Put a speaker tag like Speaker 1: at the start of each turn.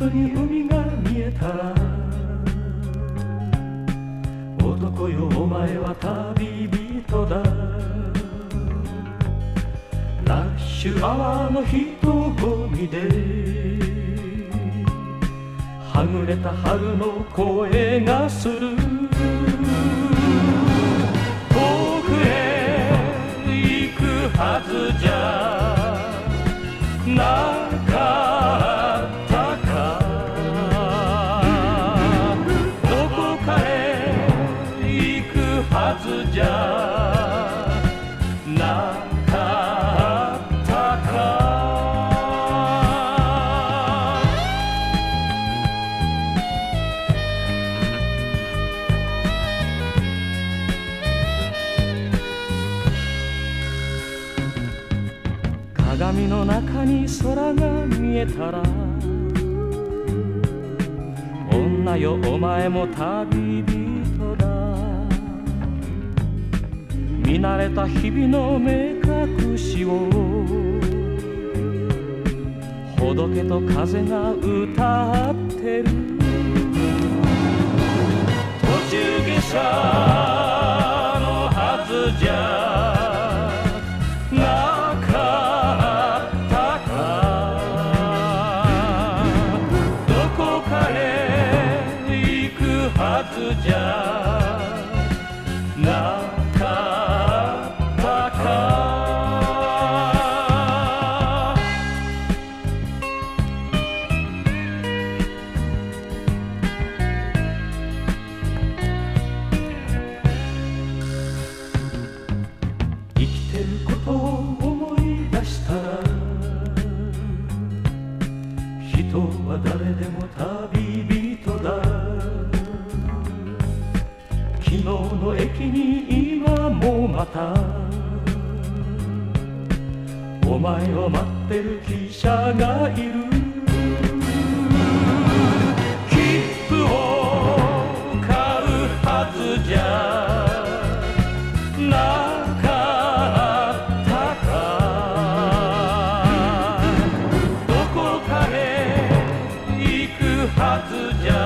Speaker 1: 外に海が見えたら、男よお前は旅人だ。ラッシュアワーの人混みではぐれた春の声がする。遠くへ行くはずじゃなかったか。どこかへ行くはずじゃなかったか。鏡の中に空が見えたら、女よお前も旅人だ。見慣れた日々の目隠しをほどけと風が歌ってる。途中下車のはずじゃなかったか。どこかへ行くはずじゃなかったか。生きてることを思い出したら、人は誰でも旅人だ。昨日の駅に今もまたお前を待ってる汽車がいる。切符を買うはずじゃなかったか。どこかへ行くはずじゃ